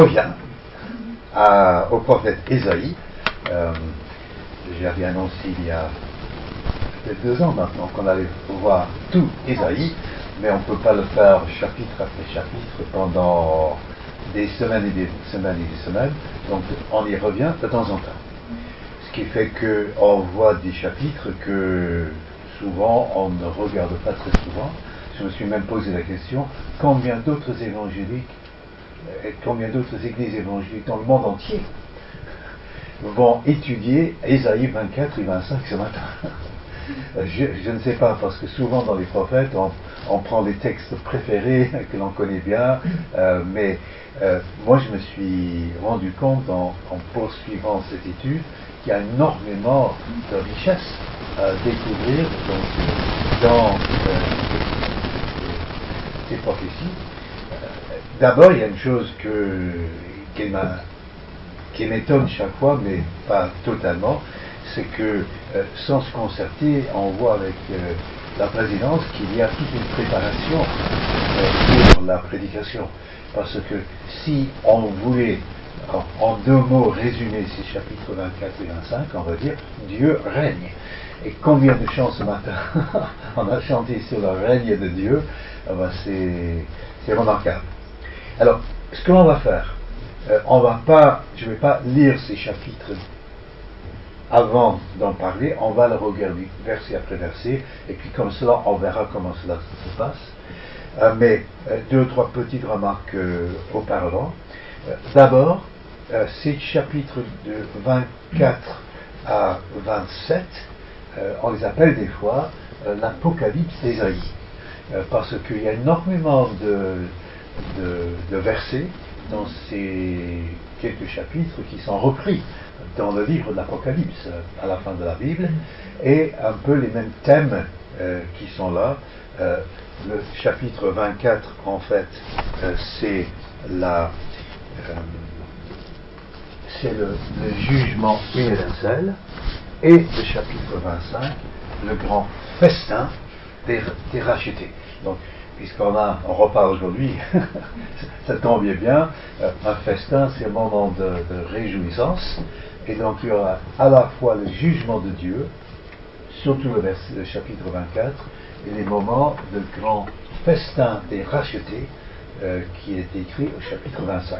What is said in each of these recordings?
revient au prophète Ésaïe. J'avais annoncé il y a peut-être 2 ans maintenant qu'on allait voir tout Ésaïe, mais on ne peut pas le faire chapitre après chapitre pendant des semaines et des semaines et des semaines, donc on y revient de temps en temps. Ce qui fait qu'on voit des chapitres que souvent on ne regarde pas très souvent. Je me suis même posé la question, combien d'autres évangéliques et combien d'autres églises évangéliques dans le monde entier vont étudier Ésaïe 24 et 25 ce matin. Je ne sais pas, parce que souvent dans les prophètes, on prend les textes préférés que l'on connaît bien, mais moi je me suis rendu compte en poursuivant cette étude qu'il y a énormément de richesses à découvrir dans ces prophéties. D'abord, il y a une chose qui m'étonne chaque fois, mais pas totalement, c'est que sans se concerter, on voit avec la présidence qu'il y a toute une préparation pour la prédication. Parce que si on voulait, en 2 mots, résumer ces chapitres 24 et 25, on va dire Dieu règne. Et combien de chants ce matin on a chanté sur le règne de Dieu, c'est remarquable. Alors, ce que l'on va faire, je ne vais pas lire ces chapitres avant d'en parler, on va le regarder verset après verset, et puis comme cela, on verra comment cela se passe. Mais 2 ou 3 petites remarques auparavant. D'abord, ces chapitres de 24 à 27, on les appelle des fois l'Apocalypse d'Ésaïe, parce qu'il y a énormément de versets dans ces quelques chapitres qui sont repris dans le livre de l'Apocalypse à la fin de la Bible, et un peu les mêmes thèmes qui sont là. Le chapitre 24, en fait, c'est le jugement universel, et le chapitre 25, le grand festin des rachetés. Donc, puisqu'on reparle aujourd'hui, ça tombe bien, un festin, c'est un moment de réjouissance, et donc il y aura à la fois le jugement de Dieu, surtout le chapitre 24, et les moments de grand festin des rachetés, qui est écrit au chapitre 25.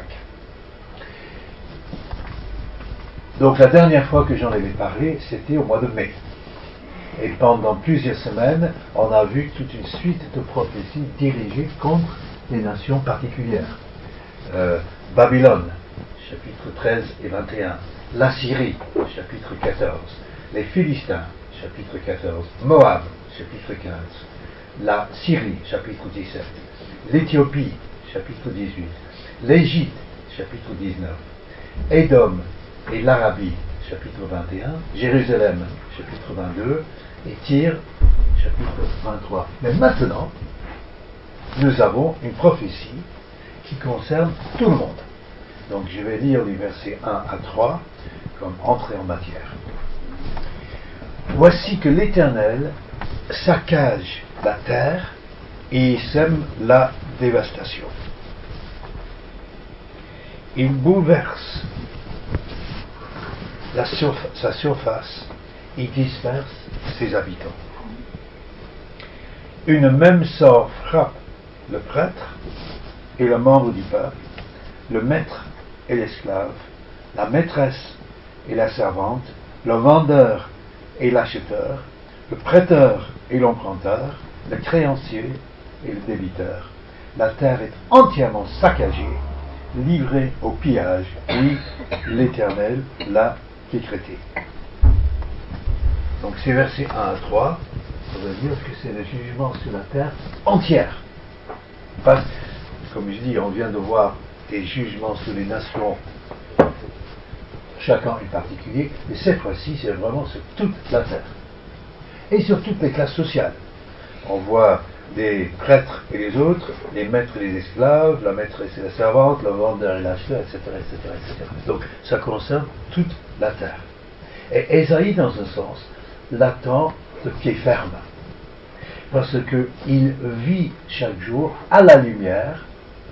Donc la dernière fois que j'en avais parlé, c'était au mois de mai. Et pendant plusieurs semaines, on a vu toute une suite de prophéties dirigées contre des nations particulières. Babylone, chapitre 13 et 21. La Syrie, chapitre 14. Les Philistins, chapitre 14. Moab, chapitre 15. La Syrie, chapitre 17. L'Éthiopie, chapitre 18. L'Égypte, chapitre 19. Édom et l'Arabie, chapitre 21. Jérusalem, chapitre 22. Et Tyr, chapitre 23. Mais maintenant, nous avons une prophétie qui concerne tout le monde. Donc je vais lire les versets 1 à 3 comme entrée en matière. Voici que l'Éternel saccage la terre et sème la dévastation. Il bouleverse sa surface et disperse ses habitants. Une même sort frappe le prêtre et le membre du peuple, le maître et l'esclave, la maîtresse et la servante, le vendeur et l'acheteur, le prêteur et l'emprunteur, le créancier et le débiteur. La terre est entièrement saccagée, livrée au pillage. Oui, l'Éternel l'a décrété. Donc ces versets 1 à 3, ça veut dire que c'est le jugement sur la terre entière. Parce, comme je dis, on vient de voir des jugements sur les nations, chacun en particulier, mais cette fois-ci, c'est vraiment sur toute la terre. Et sur toutes les classes sociales. On voit les prêtres et les autres, les maîtres et les esclaves, la maîtresse et la servante, le vendeur et l'acheteur, etc., etc., etc. Donc, ça concerne toute la terre. Et Ésaïe, dans un sens, l'attend de pied ferme. Parce qu'il vit chaque jour à la lumière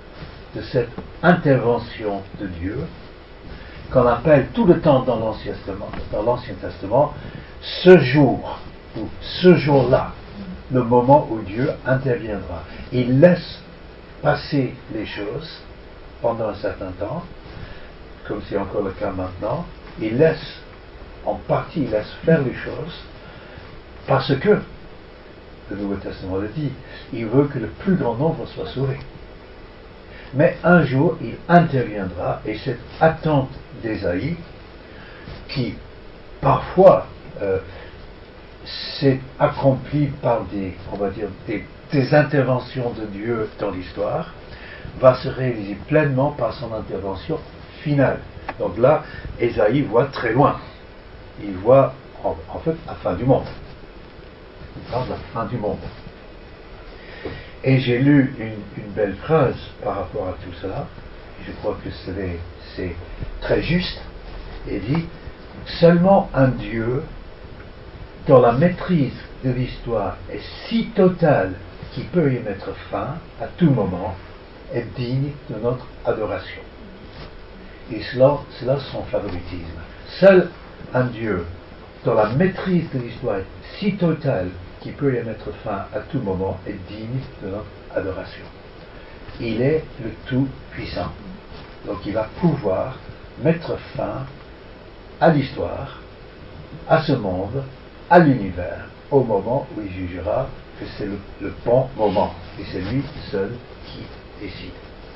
de cette intervention de Dieu qu'on appelle tout le temps dans l'Ancien Testament, ce jour, ou ce jour-là, le moment où Dieu interviendra. Il laisse passer les choses pendant un certain temps, comme c'est encore le cas maintenant. Il laisse, en partie, il laisse faire les choses, parce que, le Nouveau Testament le dit, il veut que le plus grand nombre soit sauvé. Mais un jour, il interviendra, et cette attente d'Ésaïe, qui parfois s'est accomplie par des interventions de Dieu dans l'histoire, va se réaliser pleinement par son intervention finale. Donc là, Ésaïe voit très loin. Il voit en fait la fin du monde. Il parle de la fin du monde. Et j'ai lu une belle phrase par rapport à tout cela. Je crois que c'est très juste. Il dit, seulement un Dieu dont la maîtrise de l'histoire est si totale qu'il peut y mettre fin à tout moment est digne de notre adoration. Et cela son favoritisme. Seul un Dieu dont la maîtrise de l'histoire est si totale qu'il peut y mettre fin à tout moment est digne de notre adoration. Il est le Tout-Puissant. Donc il va pouvoir mettre fin à l'histoire, à ce monde, à l'univers, au moment où il jugera que c'est le bon moment. Et c'est lui seul qui décide.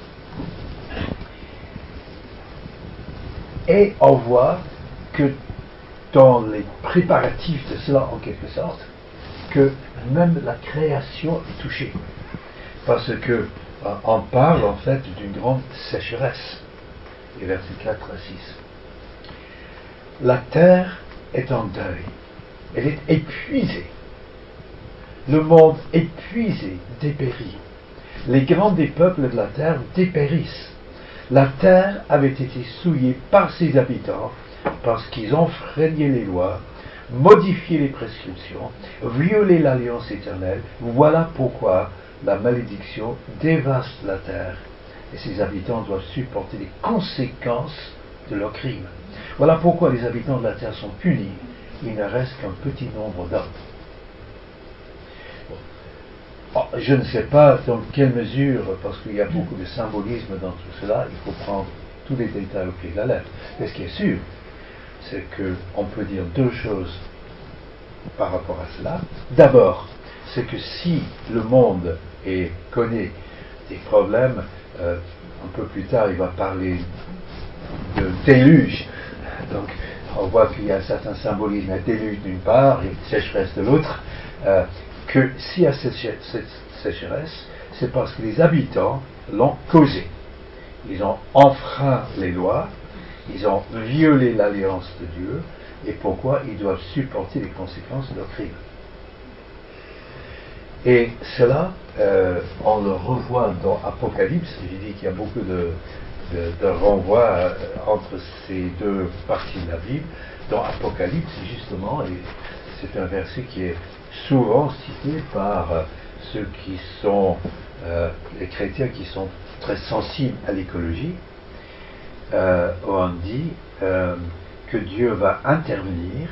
Et on voit que dans les préparatifs de cela, en quelque sorte, que même la création est touchée. Parce que on parle en fait d'une grande sécheresse. Les versets 4 à 6. La terre est en deuil. Elle est épuisée. Le monde épuisé dépérit. Les grands des peuples de la terre dépérissent. La terre avait été souillée par ses habitants parce qu'ils ont freigné les lois, modifié les prescriptions, violé l'alliance éternelle. Voilà pourquoi la malédiction dévaste la terre et ses habitants doivent supporter les conséquences de leurs crimes. Voilà pourquoi les habitants de la terre sont punis. Il ne reste qu'un petit nombre d'hommes. Je ne sais pas dans quelle mesure, parce qu'il y a beaucoup de symbolisme dans tout cela, il faut prendre tous les détails au pied de la lettre. Mais ce qui est sûr, c'est qu'on peut dire deux choses par rapport à cela. D'abord, c'est que si le monde connaît des problèmes, un peu plus tard il va parler de déluge. Donc on voit qu'il y a un certain symbolisme, un déluge d'une part et une sécheresse de l'autre. Que s'il y a cette sécheresse, c'est parce que les habitants l'ont causé. Ils ont enfreint les lois, ils ont violé l'alliance de Dieu, et pourquoi ils doivent supporter les conséquences de leurs crimes. Et cela, on le revoit dans Apocalypse. J'ai dit qu'il y a beaucoup de renvois entre ces deux parties de la Bible. Dans Apocalypse, justement, et c'est un verset qui est souvent cité par ceux qui sont les chrétiens qui sont très sensibles à l'écologie, où on dit que Dieu va intervenir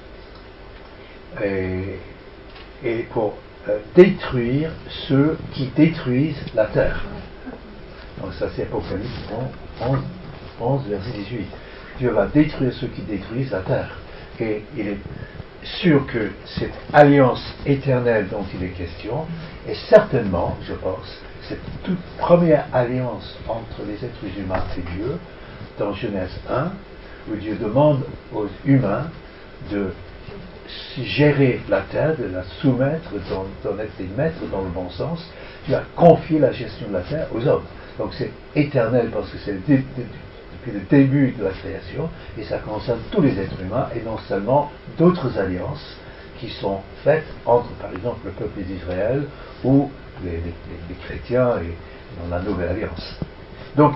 et pour détruire ceux qui détruisent la terre. Donc ça c'est Apocalypse 11 verset 18. Dieu va détruire ceux qui détruisent la terre. Et il est sûr que cette alliance éternelle dont il est question est certainement, je pense, cette toute première alliance entre les êtres humains et Dieu dans Genèse 1, où Dieu demande aux humains de gérer la terre, de la soumettre, d'en être des maîtres dans le bon sens. Dieu a confié la gestion de la terre aux hommes. Donc c'est éternel parce que c'est depuis le début de la création, et ça concerne tous les êtres humains, et non seulement d'autres alliances qui sont faites entre, par exemple, le peuple d'Israël ou les chrétiens et dans la nouvelle alliance. Donc,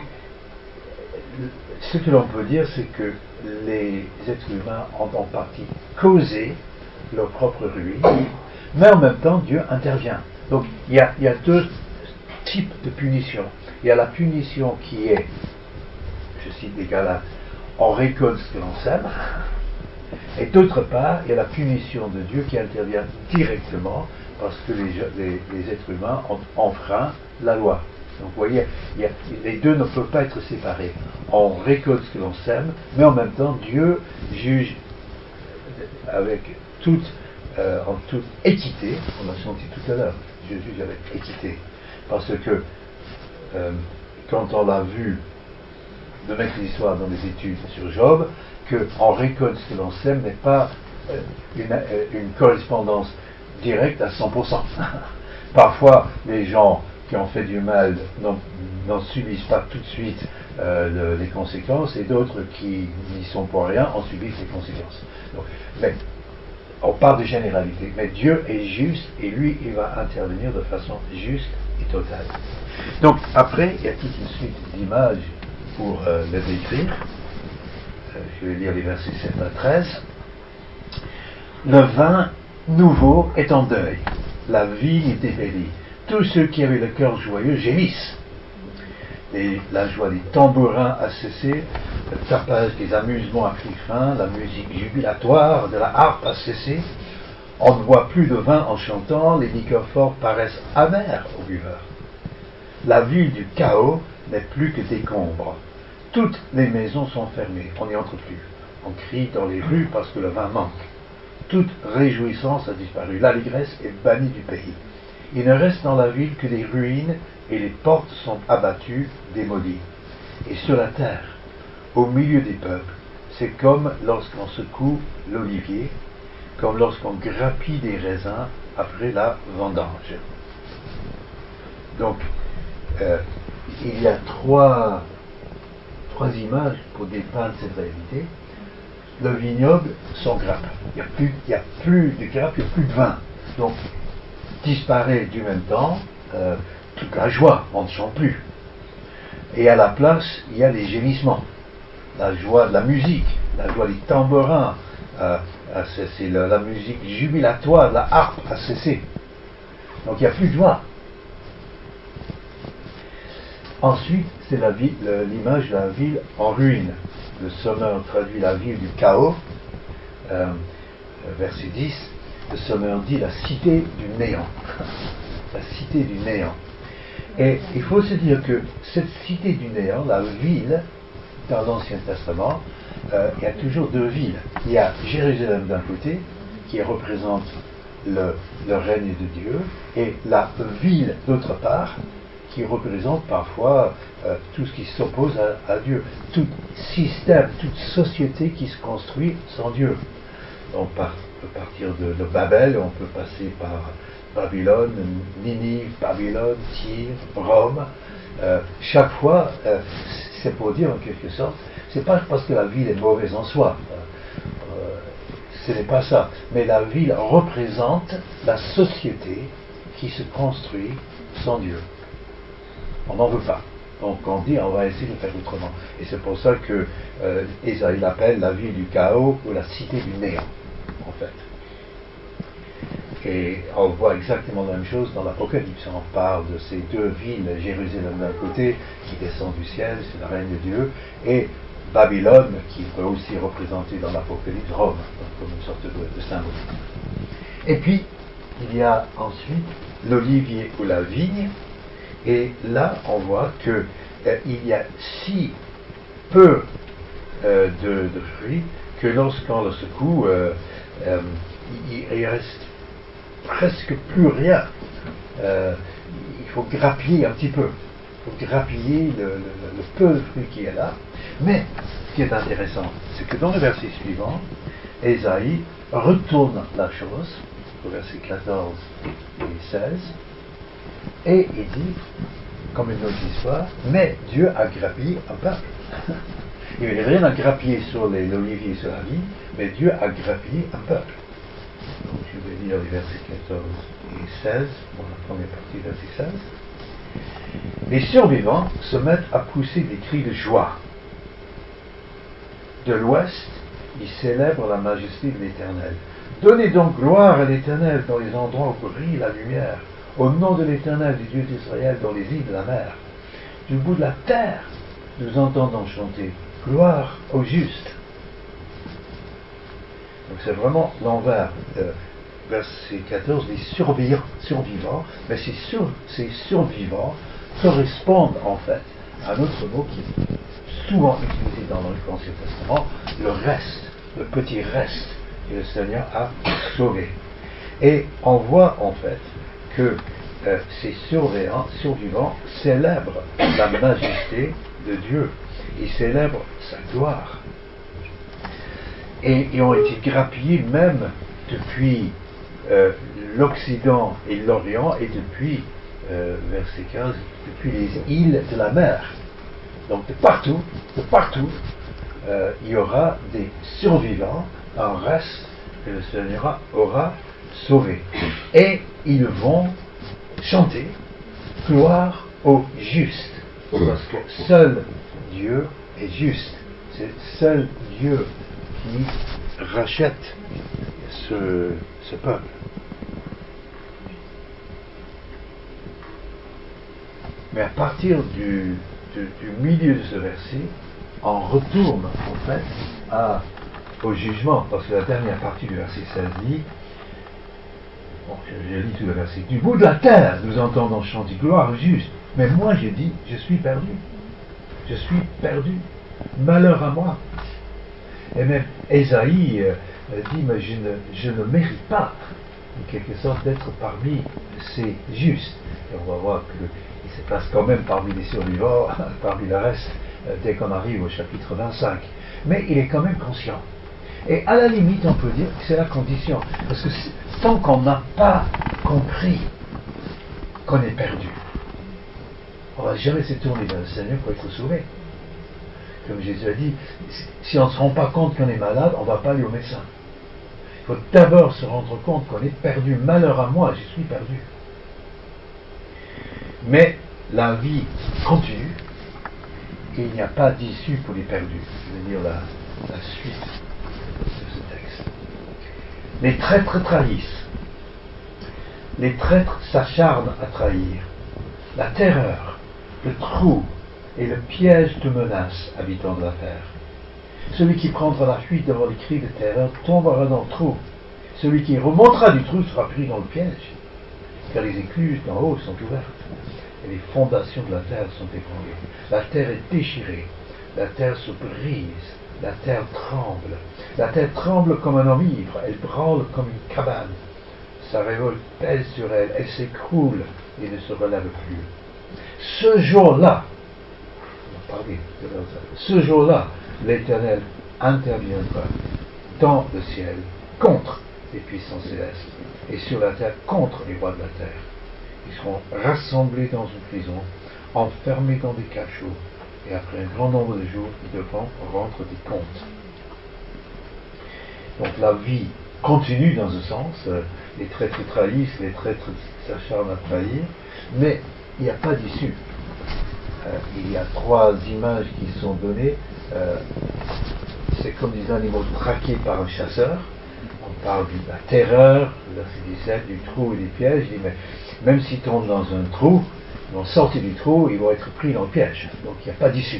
ce que l'on peut dire, c'est que les êtres humains ont en partie causé leur propre ruine, mais en même temps, Dieu intervient. Donc, il y a deux types de punition. Il y a la punition qui est, je cite les Galates, on récolte ce que l'on sème, et d'autre part, il y a la punition de Dieu qui intervient directement parce que les êtres humains ont enfreint la loi. Donc vous voyez, les deux ne peuvent pas être séparés. On récolte ce que l'on sème, mais en même temps, Dieu juge avec en toute équité. On l'a senti tout à l'heure, Dieu juge avec équité. Parce que quand on l'a vu de mettre l'histoire dans les études sur Job, qu'on récolte ce que l'on sème n'est pas une correspondance directe à 100%. Parfois, les gens qui ont fait du mal n'en subissent pas tout de suite les conséquences, et d'autres qui n'y sont pour rien en subissent les conséquences. Donc, mais on parle de généralité, mais Dieu est juste, et lui, il va intervenir de façon juste et totale. Donc, après, il y a toute une suite d'images pour le décrire. Je vais lire les versets 7 à 13. Le vin nouveau est en deuil, la vigne est dépérie. Tous ceux qui avaient le cœur joyeux gémissent. Et la joie des tambourins a cessé, le tapage des amusements a pris fin, la musique jubilatoire de la harpe a cessé. On ne boit plus de vin en chantant, les liqueurs fortes paraissent amères aux buveurs. La ville du chaos n'est plus que décombre. Toutes les maisons sont fermées, on n'y entre plus. On crie dans les rues parce que le vin manque. Toute réjouissance a disparu, l'allégresse est bannie du pays. Il ne reste dans la ville que des ruines et les portes sont abattues, démolies. Et sur la terre, au milieu des peuples, c'est comme lorsqu'on secoue l'olivier, comme lorsqu'on grappille des raisins après la vendange. Donc, il y a trois images pour dépeindre cette réalité. Le vignoble sans grappe. Il n'y a plus de grappe, il n'y a plus de vin. Donc, disparaît du même temps toute la joie, on ne chante plus. Et à la place, il y a les gémissements, la joie de la musique, la joie des tambourins a cessé, la musique jubilatoire de la harpe a cessé. Donc il n'y a plus de joie. Ensuite, c'est l'image de la ville en ruine. Le Sommeur traduit la ville du chaos, verset 10. Le Sommeur dit la cité du néant. La cité du néant. Et il faut se dire que cette cité du néant, la ville, dans l'Ancien Testament, il y a toujours deux villes. Il y a Jérusalem d'un côté, qui représente le règne de Dieu, et la ville d'autre part, qui représente parfois tout ce qui s'oppose à Dieu. Tout système, toute société qui se construit sans Dieu. On peut partir de Babel, on peut passer par Babylone, Ninive, Babylone, Tyr, Rome. Chaque fois, c'est pour dire en quelque sorte, c'est pas parce que la ville est mauvaise en soi, ce n'est pas ça, mais la ville représente la société qui se construit sans Dieu. On n'en veut pas. Donc on dit on va essayer de faire autrement. Et c'est pour ça que Ésaïe l'appelle la ville du chaos ou la cité du néant, en fait. Et on voit exactement la même chose dans l'Apocalypse. On parle de ces deux villes, Jérusalem d'un côté, qui descend du ciel, c'est le règne de Dieu, et Babylone, qui peut aussi représenter dans l'Apocalypse Rome, donc comme une sorte de symbole. Et puis, il y a ensuite l'olivier ou la vigne, et là, on voit qu'il y a si peu de fruits que lorsqu'on le secoue, il reste presque plus rien. Il faut grappiller un petit peu. Il faut grappiller le peu de fruits qui est là. Mais ce qui est intéressant, c'est que dans le verset suivant, Ésaïe retourne la chose, au verset 14 et 16, et il dit, comme une autre histoire, mais Dieu a grappillé un peuple. Il n'y avait rien à grappiller sur l'olivier et sur la vigne, mais Dieu a grappillé un peuple. Donc je vais lire les versets 14 et 16, dans la première partie, verset 16. Les survivants se mettent à pousser des cris de joie. De l'ouest, ils célèbrent la majesté de l'Éternel. Donnez donc gloire à l'Éternel dans les endroits où brille la lumière. Au nom de l'Éternel, du Dieu d'Israël, dans les îles de la mer, du bout de la terre, nous entendons chanter gloire au juste. Donc c'est vraiment l'envers. Verset 14, les survivants, mais ces survivants correspondent en fait à un autre mot qui est souvent utilisé dans l'Ancien Testament, le reste, le petit reste que le Seigneur a sauvé. Et on voit en fait que ces survivants célèbrent la majesté de Dieu, ils célèbrent sa gloire. Et ils ont été grappillés même depuis l'Occident et l'Orient, et depuis, verset 15, depuis les îles de la mer. Donc de partout, il y aura des survivants, un reste que le Seigneur aura sauvé. Et ils vont chanter gloire au juste, parce que seul Dieu est juste. C'est seul Dieu qui rachète ce peuple. Mais à partir du milieu de ce verset, on retourne en fait au jugement, parce que la dernière partie du verset 16 dit, bon, je lis tout le verset, du bout de la terre nous entendons chanter gloire au juste, mais moi je dis, je suis perdu, malheur à moi. Et même Ésaïe dit, mais je ne mérite pas, en quelque sorte, d'être parmi ces justes. Et on va voir qu'il se place quand même parmi les survivants, parmi le reste, dès qu'on arrive au chapitre 25. Mais il est quand même conscient. Et à la limite, on peut dire que c'est la condition. Parce que tant qu'on n'a pas compris qu'on est perdu, on ne va jamais se tourner vers le Seigneur pour être sauvé. Comme Jésus a dit, si on ne se rend pas compte qu'on est malade, on ne va pas aller au médecin. Il faut d'abord se rendre compte qu'on est perdu. Malheur à moi, je suis perdu. Mais la vie continue et il n'y a pas d'issue pour les perdus. Je vais lire la suite de ce texte. Les traîtres trahissent. Les traîtres s'acharnent à trahir. La terreur, le trou et le piège te menacent, habitants de la terre. Celui qui prendra la fuite devant les cris de terreur tombera dans le trou. Celui qui remontera du trou sera pris dans le piège, car les écluses d'en haut sont ouvertes et les fondations de la terre sont ébranlées. La terre est déchirée, la terre se brise, la terre tremble. La terre tremble comme un homme ivre, elle branle comme une cabane. Sa révolte pèse sur elle, elle s'écroule et ne se relève plus. Ce jour-là, l'Éternel interviendra dans le ciel contre les puissances célestes et sur la terre contre les rois de la terre. Ils seront rassemblés dans une prison, enfermés dans des cachots, et après un grand nombre de jours, ils devront rendre des comptes. Donc la vie continue dans ce sens, les traîtres trahissent, les traîtres s'acharnent à trahir, mais il n'y a pas d'issue. Il y a 3 images qui sont données. C'est comme des animaux traqués par un chasseur. On parle de la terreur, verset 17, du trou et des pièges. Il dit, mais même s'ils tombent dans un trou, ils vont sortir du trou, ils vont être pris dans le piège. Donc il n'y a pas d'issue.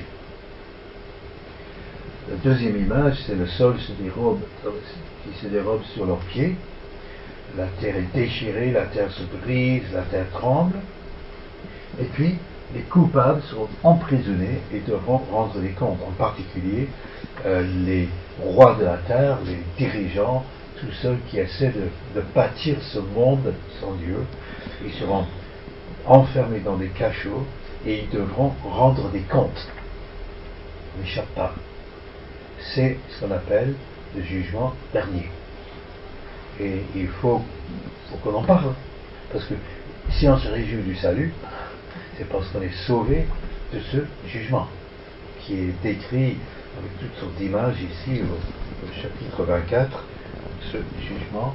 La deuxième image, c'est le sol qui se dérobe sur leurs pieds. La terre est déchirée, la terre se brise, la terre tremble. Et puis, les coupables seront emprisonnés et devront rendre des comptes, en particulier les rois de la terre, les dirigeants, tous ceux qui essaient de bâtir ce monde sans Dieu. Ils seront enfermés dans des cachots et ils devront rendre des comptes. On n'échappe pas. C'est ce qu'on appelle le jugement dernier. Et il faut qu'on en parle. Parce que si on se réjouit du salut, c'est parce qu'on est sauvé de ce jugement qui est décrit avec toutes sortes d'images ici au chapitre 24, ce jugement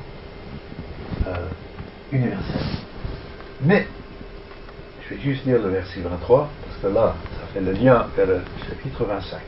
universel. Mais je vais juste lire le verset 23 parce que là ça fait le lien vers le chapitre 25.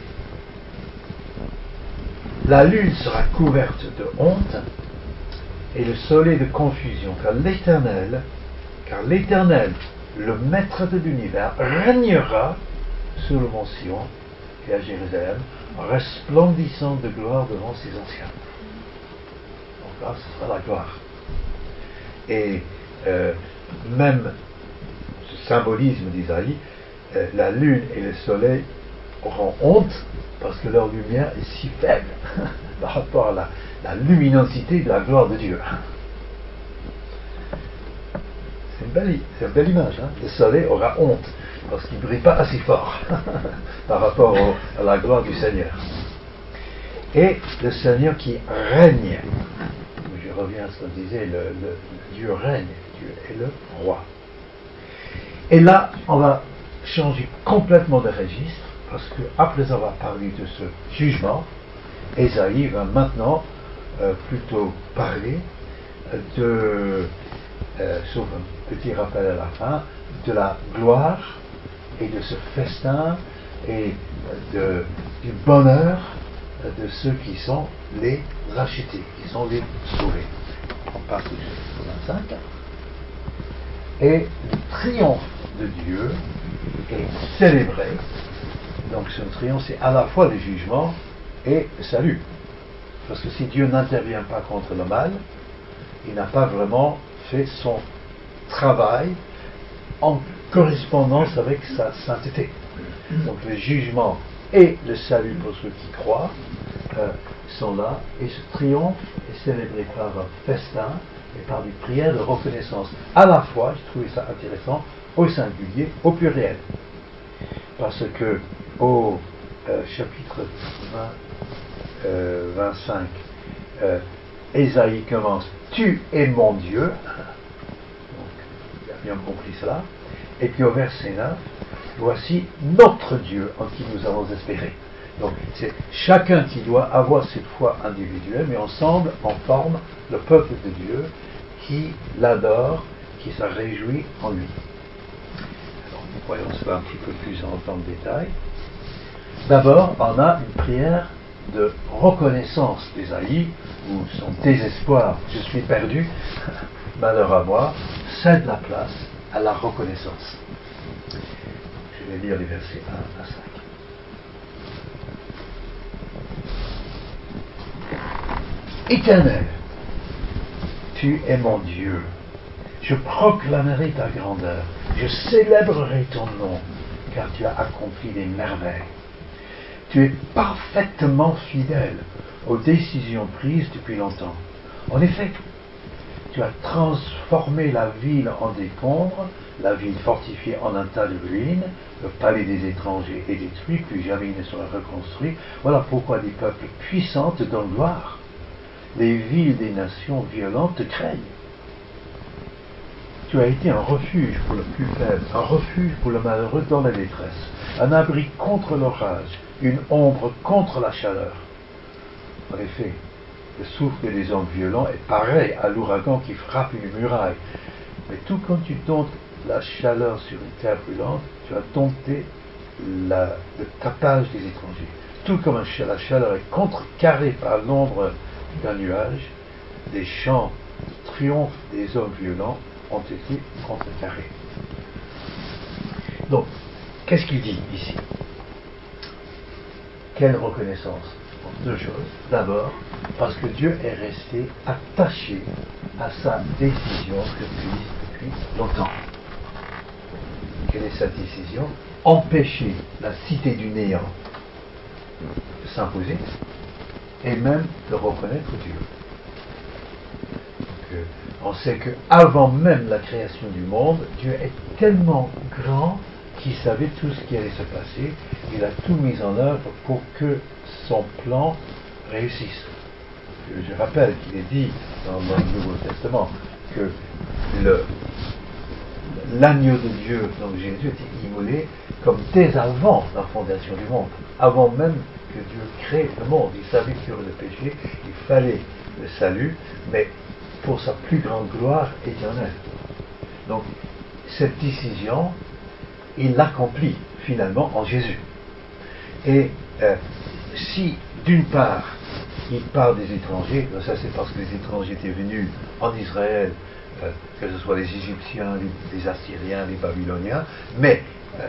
La lune sera couverte de honte et le soleil de confusion, car l'Éternel, le maître de l'univers, régnera sur le mont Sion et à Jérusalem, resplendissant de gloire devant ses anciens. Donc là, ce sera la gloire. Et même ce symbolisme d'Isaïe, la lune et le soleil auront honte parce que leur lumière est si faible par rapport à la luminosité de la gloire de Dieu. C'est une belle image. Hein? Le soleil aura honte parce qu'il ne brille pas assez fort par rapport à la gloire du Seigneur. Et le Seigneur qui règne. Je reviens à ce qu'on disait, Dieu règne, Dieu est le roi. Et là, on va changer complètement de registre, parce que après avoir parlé de ce jugement, Ésaïe va maintenant plutôt parler sauf un petit rappel à la fin, de la gloire et de ce festin et du bonheur de ceux qui sont les rachetés, qui sont les sauvés. On passe au chapitre 25. Et le triomphe de Dieu est célébré. Donc ce triomphe, c'est à la fois le jugement et le salut. Parce que si Dieu n'intervient pas contre le mal, il n'a pas vraiment fait son travail en correspondance avec sa sainteté. Donc le jugement et le salut pour ceux qui croient sont là, et ce triomphe est célébré par un festin et par des prières de reconnaissance. À la fois, j'ai trouvé ça intéressant, au singulier, au pluriel. Parce que au chapitre 25, Ésaïe commence « Tu es mon Dieu ». Donc, il a bien compris cela. Et puis au verset 9, « Voici notre Dieu en qui nous avons espéré ». Donc c'est chacun qui doit avoir cette foi individuelle, mais ensemble, on forme le peuple de Dieu qui l'adore, qui se réjouit en lui. Alors, voyons cela un petit peu plus dans le détail. D'abord, on a une prière de reconnaissance d'Ésaïe, où son désespoir, je suis perdu, malheur à moi, cède la place à la reconnaissance. Je vais lire les versets 1 à 5. Éternel, tu es mon Dieu. Je proclamerai ta grandeur. Je célébrerai ton nom, car tu as accompli des merveilles. Tu es parfaitement fidèle aux décisions prises depuis longtemps. En effet, tu as transformé la ville en décombre, la ville fortifiée en un tas de ruines, le palais des étrangers est détruit, plus jamais il ne sera reconstruit. Voilà pourquoi des peuples puissants te donnent gloire. Les villes des nations violentes te craignent. Tu as été un refuge pour le plus faible, un refuge pour le malheureux dans la détresse, un abri contre l'orage, une ombre contre la chaleur. En effet, le souffle des hommes violents est pareil à l'ouragan qui frappe une muraille. Mais tout comme tu domptes la chaleur sur une terre brûlante, tu as dompté le tapage des étrangers. Tout comme la chaleur est contrecarrée par l'ombre d'un nuage, les chants de triomphe des hommes violents ont été contrecarrés. Donc, qu'est-ce qu'il dit ici? Quelle reconnaissance? Bon, deux choses. D'abord, parce que Dieu est resté attaché à sa décision depuis longtemps. Quelle est sa décision? Empêcher la cité du néant de s'imposer et même de reconnaître Dieu. Donc, on sait qu'avant même la création du monde, Dieu est tellement grand qu'il savait tout ce qui allait se passer. Il a tout mis en œuvre pour que son plan réussisse. Je rappelle qu'il est dit dans le Nouveau Testament que l'agneau de Dieu, donc Jésus, était immolé comme dès avant la fondation du monde. Avant même que Dieu crée le monde, il savait qu'il y aurait le péché, il fallait le salut, mais pour sa plus grande gloire éternelle. Donc, cette décision, il l'accomplit finalement en Jésus. Et si, d'une part, il parle des étrangers. Ça, c'est parce que les étrangers étaient venus en Israël, que ce soit les Égyptiens, les Assyriens, les Babyloniens, mais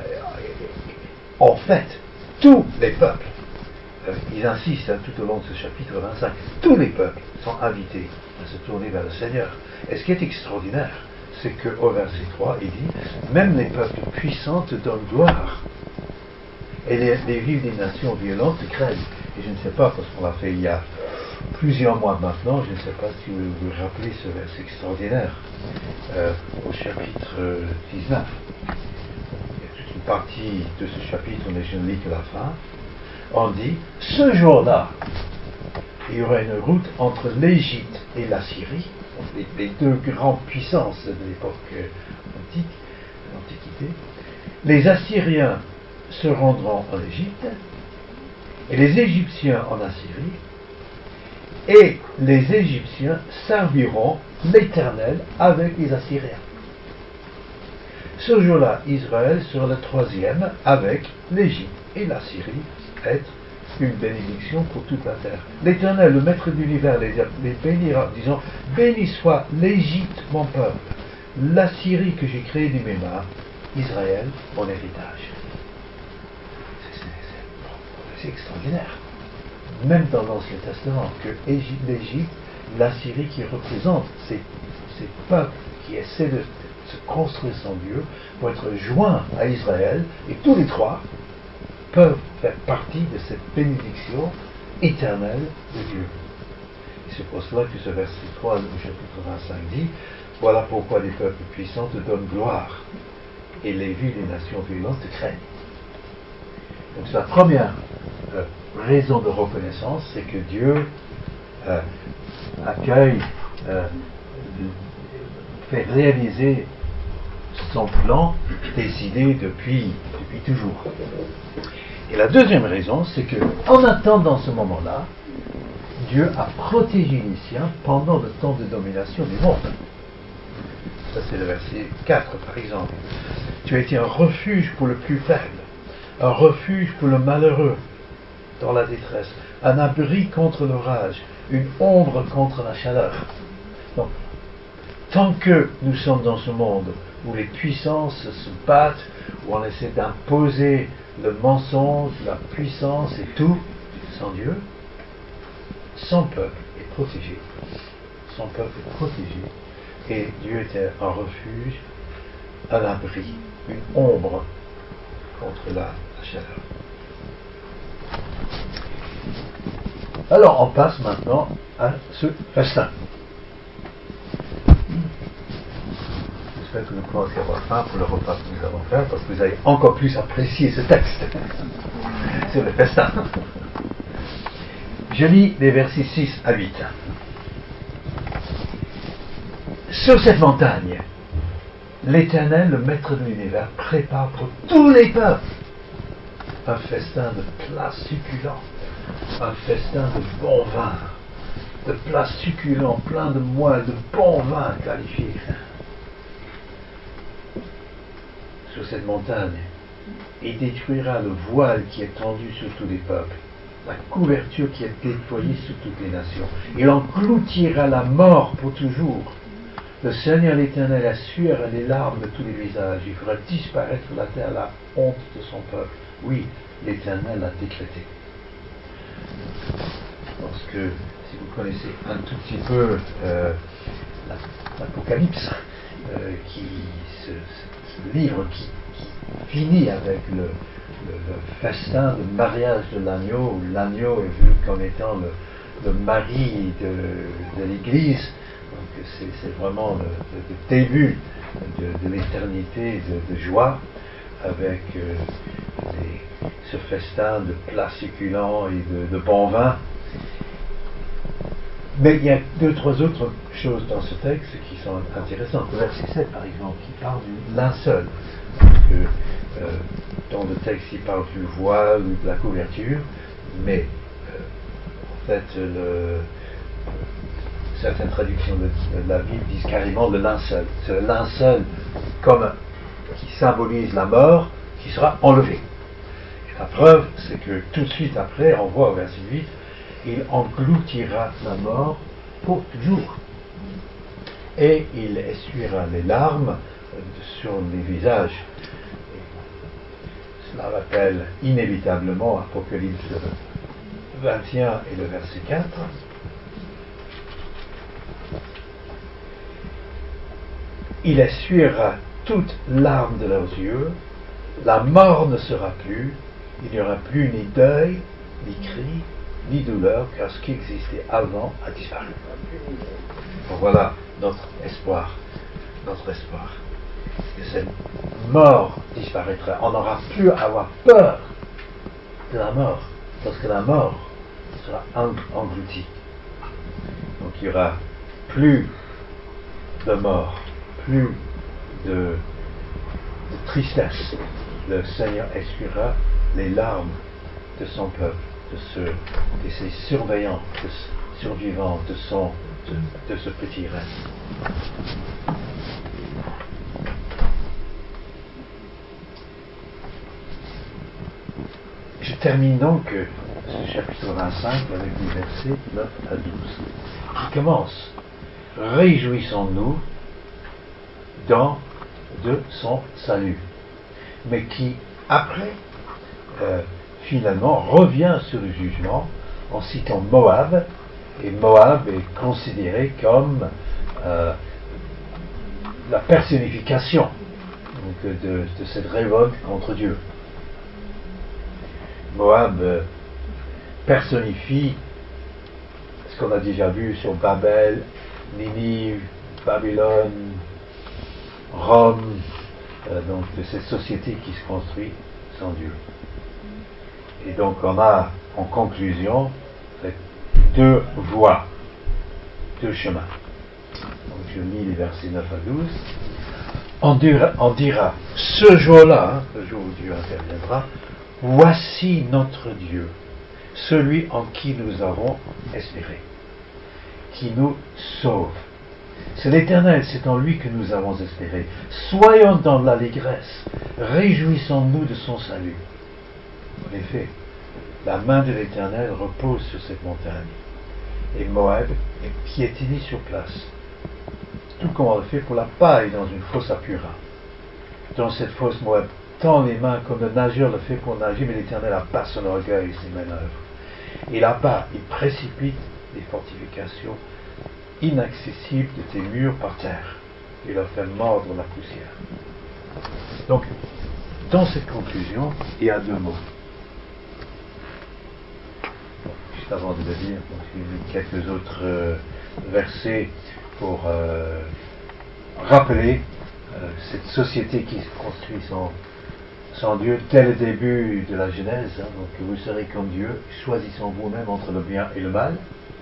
en fait, tous les peuples, ils insistent tout au long de ce chapitre 25, tous les peuples sont invités à se tourner vers le Seigneur. Et ce qui est extraordinaire, c'est qu'au verset 3, il dit, même les peuples puissants te donnent gloire. Et les villes des nations violentes te craignent. Et je ne sais pas, parce qu'on l'a fait il y a plusieurs mois maintenant, je ne sais pas si vous vous rappelez ce verset extraordinaire au chapitre 19. Il y a toute une partie de ce chapitre, mais je ne lis que la fin. On dit, ce jour-là, il y aura une route entre l'Égypte et la Syrie, les deux grandes puissances de l'époque antique, de l'Antiquité. Les Assyriens se rendront en Égypte, et les Égyptiens en Assyrie, et les Égyptiens serviront l'Éternel avec les Assyriens. Ce jour-là, Israël sera le troisième avec l'Égypte et la Syrie, être une bénédiction pour toute la terre. L'Éternel, le Maître de l'univers, les bénira, disant, béni soit l'Égypte, mon peuple, la Syrie que j'ai créée de mes mains, Israël, mon héritage. C'est extraordinaire. Même dans l'Ancien Testament, que l'Égypte, la Syrie qui représente ces peuples qui essaient de se construire sans Dieu pour être joints à Israël, et tous les trois peuvent faire partie de cette bénédiction éternelle de Dieu. Et c'est pour cela que ce verset 3 au chapitre 25 dit, voilà pourquoi les peuples puissants te donnent gloire, et les villes des nations violentes te craignent. Donc c'est la première raison de reconnaissance, c'est que Dieu accueille, fait réaliser son plan décidé depuis toujours. Et la deuxième raison, c'est que en attendant ce moment-là, Dieu a protégé les siens pendant le temps de domination du monde. Ça c'est le verset 4 par exemple. Tu as été un refuge pour le plus faible, un refuge pour le malheureux dans la détresse, un abri contre l'orage, une ombre contre la chaleur. Donc, tant que nous sommes dans ce monde où les puissances se battent, où on essaie d'imposer le mensonge, la puissance et tout, sans Dieu, son peuple est protégé. Son peuple est protégé. Et Dieu était un refuge, un abri, une ombre contre la chaleur. Alors on passe maintenant à ce festin. J'espère que vous commencez à avoir faim pour le repas que nous allons faire, parce que vous allez encore plus apprécier ce texte. C'est le festin. Je lis les versets 6 à 8. Sur cette montagne, l'Éternel, le Maître de l'univers, prépare pour tous les peuples un festin de plats succulents, un festin de bon vin, de plats succulents, plein de moelle, de bon vin qualifié. Sur cette montagne, il détruira le voile qui est tendu sur tous les peuples, la couverture qui est déployée sur toutes les nations. Il engloutira la mort pour toujours. Le Seigneur l'Éternel assuera les larmes de tous les visages. Il fera disparaître de la terre la honte de son peuple. Oui, l'Éternel l'a décrété. Parce que si vous connaissez un tout petit peu l'Apocalypse, ce livre qui finit avec le festin de mariage de l'agneau, où l'agneau est vu comme étant le mari de l'Église. Donc c'est vraiment le début de l'éternité de joie, avec ce festin de plats succulents et de bon vin. Mais il y a deux, trois autres choses dans ce texte qui sont intéressantes. Le verset 7, par exemple, qui parle du linceul. Dans le texte, il parle du voile ou de la couverture, mais en fait, certaines traductions de la Bible disent carrément le linceul. C'est le linceul qui symbolise la mort, qui sera enlevé. Et la preuve, c'est que tout de suite après, on voit au verset 8, il engloutira la mort pour toujours. Et il essuiera les larmes sur les visages. Cela rappelle inévitablement Apocalypse 21 et le verset 4. Il essuiera toute larme de leurs yeux, la mort ne sera plus, il n'y aura plus ni deuil, ni cri, ni douleur, car ce qui existait avant a disparu. Donc voilà notre espoir, que cette mort disparaîtra. On n'aura plus à avoir peur de la mort, parce que la mort sera engloutie. Donc il n'y aura plus de mort, plus de tristesse. Le Seigneur essuiera les larmes de son peuple, de ses surveillants, de survivants, de ce petit reste. Je termine donc ce chapitre 25 avec les versets 9 à 12. Il commence: réjouissons-nous de son salut, mais qui après finalement revient sur le jugement en citant Moab, et Moab est considéré comme la personnification donc, de cette révolte contre Dieu. Moab personnifie ce qu'on a déjà vu sur Babel, Ninive, Babylone, Rome, donc de cette société qui se construit sans Dieu. Et donc on a en conclusion deux voies, deux chemins. Donc je lis les versets 9 à 12. On dira ce jour-là, le jour où Dieu interviendra, voici notre Dieu, celui en qui nous avons espéré, qui nous sauve. C'est l'Éternel, c'est en lui que nous avons espéré. Soyons dans l'allégresse, réjouissons-nous de son salut. En effet, la main de l'Éternel repose sur cette montagne, et Moab est piétiné sur place, tout comme on le fait pour la paille dans une fosse à purin. Dans cette fosse, Moab tend les mains comme le nageur le fait pour nager, mais l'Éternel abat son orgueil et ses manœuvres. Il abat, il précipite les fortifications inaccessibles de tes murs par terre, et leur fait mordre la poussière. Donc, dans cette conclusion, il y a deux mots. Bon, juste avant de le dire, je vais lire quelques autres versets pour rappeler cette société qui se construit sans Dieu dès le début de la Genèse. Donc vous serez comme Dieu, choisissant vous-même entre le bien et le mal.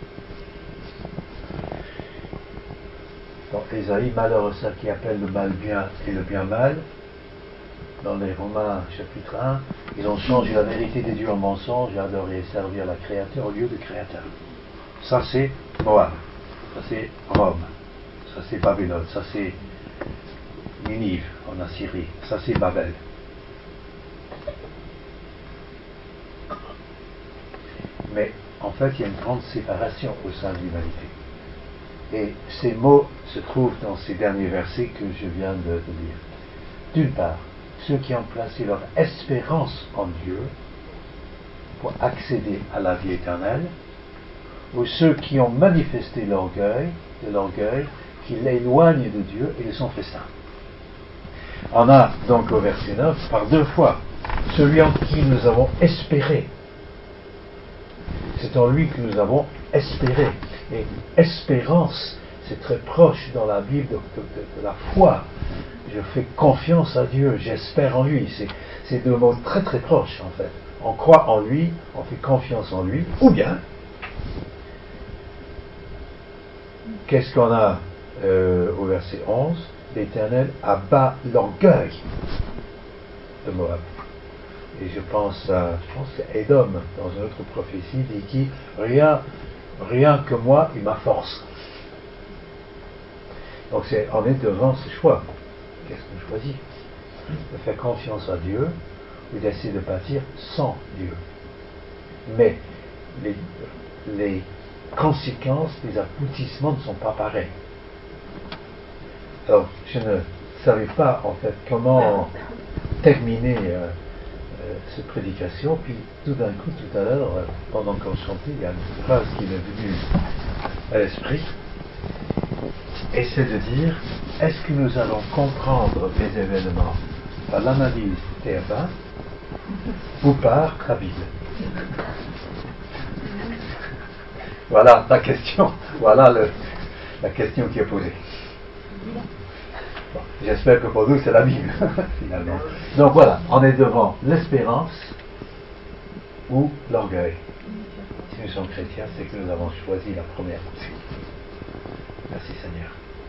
Dans Ésaïe, malheur à ceux qui appellent le mal bien et le bien mal. Dans les Romains chapitre 1, ils ont changé la vérité des dieux en mensonge et adoré servir la créature au lieu de créateur. Ça c'est Moab, ça c'est Rome, ça c'est Babylone, ça c'est Ninive en Assyrie, ça c'est Babel. Mais en fait, il y a une grande séparation au sein de l'humanité. Et ces mots se trouvent dans ces derniers versets que je viens de lire. D'une part, ceux qui ont placé leur espérance en Dieu pour accéder à la vie éternelle, ou ceux qui ont manifesté l'orgueil qui l'éloigne de Dieu et de son festin. On a donc au verset 9, par deux fois, celui en qui nous avons espéré. C'est en lui que nous avons espéré. Et espérance, c'est très proche dans la Bible de la foi. Je fais confiance à Dieu, j'espère en lui. C'est deux mots très très proches en fait. On croit en lui, on fait confiance en lui, ou bien, qu'est-ce qu'on a au verset 11? L'Éternel abat l'orgueil de Moab. Et je pense à Édom, dans une autre prophétie, dit qui rien que moi et ma force. Donc on est devant ce choix. Qu'est-ce qu'on choisit? De faire confiance à Dieu ou d'essayer de bâtir sans Dieu. Mais les conséquences, les aboutissements ne sont pas pareils. Alors, je ne savais pas en fait comment terminer cette prédication, puis tout d'un coup, tout à l'heure, pendant qu'on chantait, il y a une phrase qui m'est venue à l'esprit, et c'est de dire, est-ce que nous allons comprendre les événements par l'analyse terrain ou par la Bible? Voilà la question, voilà la question qui est posée. Bon, j'espère que pour nous c'est la Bible, finalement. Donc voilà, on est devant l'espérance ou l'orgueil. Si nous sommes chrétiens, c'est que nous avons choisi la première option. Merci Seigneur.